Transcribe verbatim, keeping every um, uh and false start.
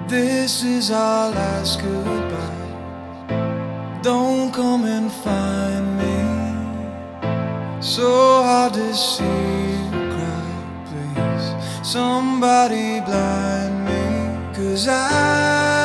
This is our last goodbye. Don't come and find me. So hard to see you cry, please. Somebody blind me, 'cause I